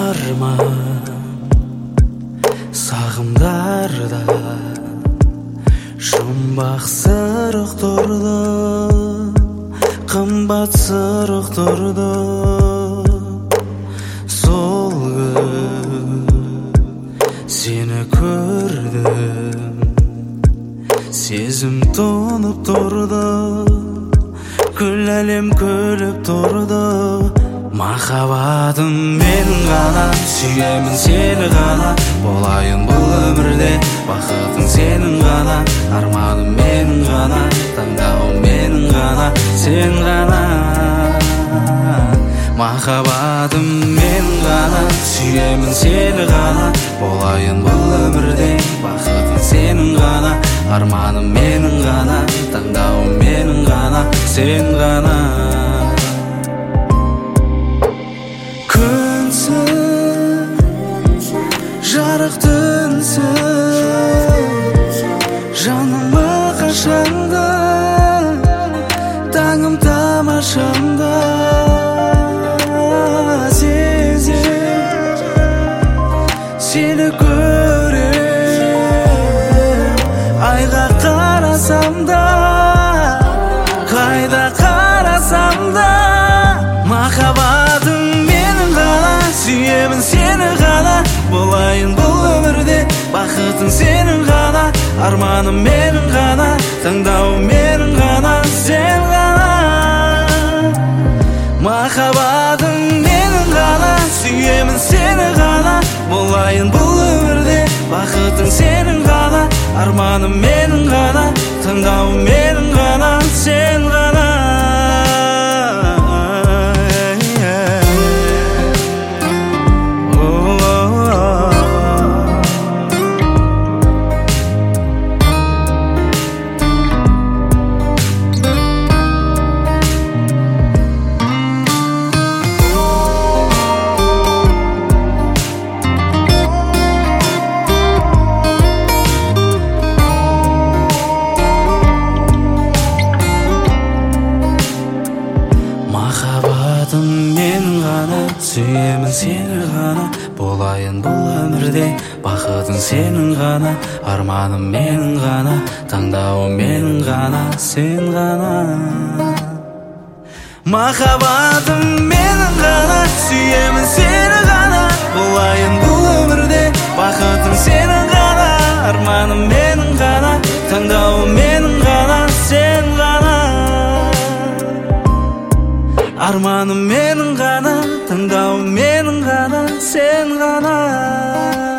арман сағымдарда жұмбақ сырық тұрды, қымбат сырық тұрды. Сол күн сені көрдім, сезім тұнып тұрды, күл әлем күліп тұрды. Махаббатым менің ғана, сүйемін сені ғана, болайын бұл өмірде бақытың сенің ғана. Арманым менің ғана, таңдауым менің ғана, сен ғана. Махаббатым менің ғана, сүйемін сені ғана, болайын бұл өмірде бақытың сенің ғана. Арманым менің ғана, таңдауым менің ғана, сен ғана. Жарық түнсің, жаныма қашанда, таңым тамашамда. Сезем, сені көрем, айға қарасам да, қайда қарасам да. Махаббатым менің ғана, сүйемін сені ғана, болайын бұл өмірде бақытың сенің ғана. Арманым менің ғана, таңдауым менің ғана, сен ғана. Махаббатым менің ғана, сүйемін сені ғана, болайын бұл өмірде бақытың сенің ғана. Арманым менің ғана, таңдауым менің ғана, сен ғана. Махаббатым менің ғана, сүйемін сені ғана, болайын бұл өмірде бақытың сенің ғана. Арманым менің ғана, таңдауым менің ғана, сен ғана. Махаббатым менің ғана, сүйемін сені ғана, болайын бұл өмірде бақытың сенің ғана. Арманым менің ғана, таңдауым менің ғана, сен ғана. Арманым менің ғана, таңдауым менің ғана, сен ғана.